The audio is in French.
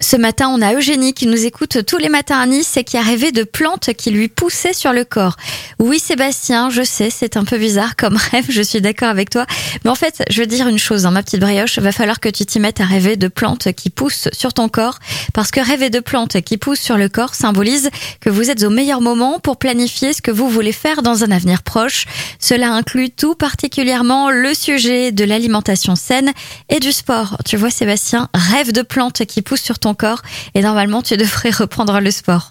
Ce matin, on a Eugénie qui nous écoute tous les matins à Nice et qui a rêvé de plantes qui lui poussaient sur le corps. Oui, Sébastien, je sais, c'est un peu bizarre comme rêve, je suis d'accord avec toi. Mais en fait, je veux dire une chose, ma petite brioche, va falloir que tu t'y mettes à rêver de plantes qui poussent sur ton corps. Parce que rêver de plantes qui poussent sur le corps symbolise que vous êtes au meilleur moment pour planifier ce que vous voulez faire dans un avenir proche. Cela inclut tout particulièrement le sujet de l'alimentation saine et du sport. Tu vois, Sébastien, rêve de plantes qui poussent sur ton corps et normalement tu devrais reprendre le sport.